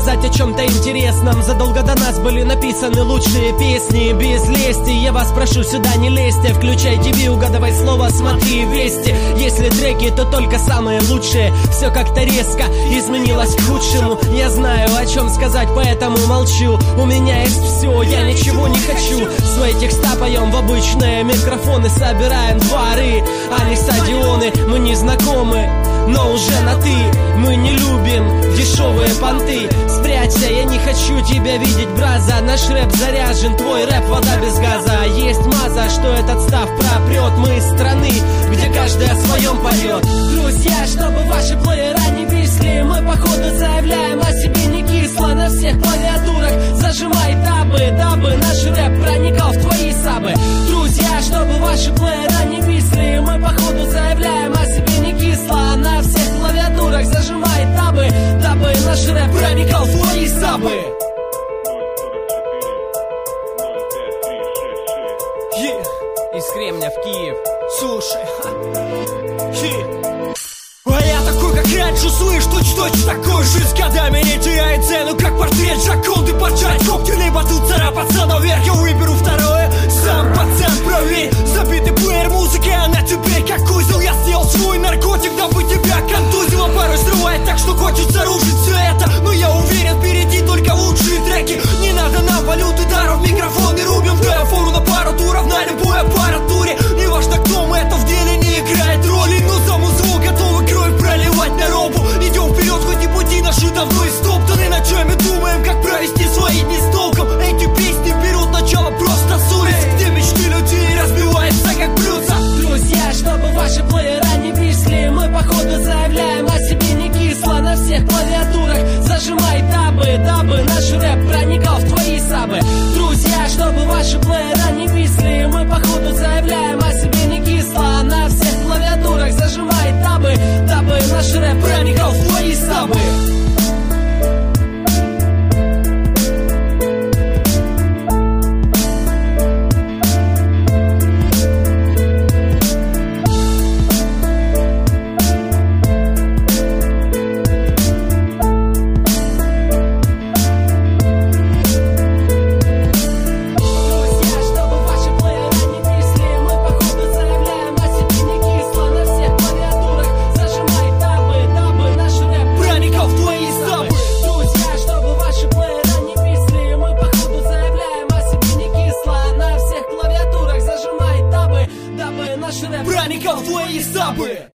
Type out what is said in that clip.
рассказать о чем-то интересном. Задолго до нас были написаны лучшие песни. Без лести, я вас прошу, сюда не лезьте. Включай ТВ, угадывай слово, смотри вести. Если треки, то только самые лучшие. Все как-то резко изменилось к худшему. Я знаю, о чем сказать, поэтому молчу. У меня есть все, я ничего не хочу. Свои текста поем в обычные микрофоны. Собираем дворы, а не стадионы. Мы не знакомы, но уже на ты. Мы не любим дешевые понты. Спрячься, я не хочу тебя видеть, браза. Наш рэп заряжен, твой рэп вода без газа. Есть маза, что этот став пропрет. Мы из страны, где каждый о своем поет. Друзья, чтобы ваши плеера не висли, мы походу заявляем о себе не кисло. На всех клавиатурах зажимай табы, дабы наш рэп проникал в твои сабы. Друзья, чтобы ваши плеера не висли, мы походу заявляем о себе не кисло. На всех клавиатурах зажимай табы, дабы наш рэп проникал в твои сабы. Из Кремня в Киев. Слушай, а я такой, как раньше, слышь, точь-точь такой же. С годами не теряет цену, как портрет Джаконды. Поджать когти, либо тут царапаться, но вверх я выберу второе. Сам пацан, проверь, забитый плеер музыки, а на тебе как узел. Я сделал свой наркотик, дабы тебя контузило. Порой срывает так, что хочется рушить все это. Но я уверен, впереди только лучшие треки. Не надо нам валюты, даров, микрофоны рубим в диафору на пару туров, на любой аппаратуре. Не важно, кто мы, это в деле не играет роли. Но за музло готовы кровь проливать на робу. Идем вперед, хоть и пути наши давно истоптаны. Ночами думаем, как провести свои дни с толком. Эти песни берут начало просто с улиц, где мечты людей разбиваются как блюдца. Друзья, чтобы ваши плеера не висли, мы походу заявляем о себе не кисло. На всех клавиатурах зажимай табы, дабы наш рэп проникал в твои сабы. Друзья, чтобы ваши плеера не висли, мы походу заявляем о себе не кисло. На всех клавиатурах зажимай табы, дабы наш рэп проникал в твои сабы. Проникал в твои сабы.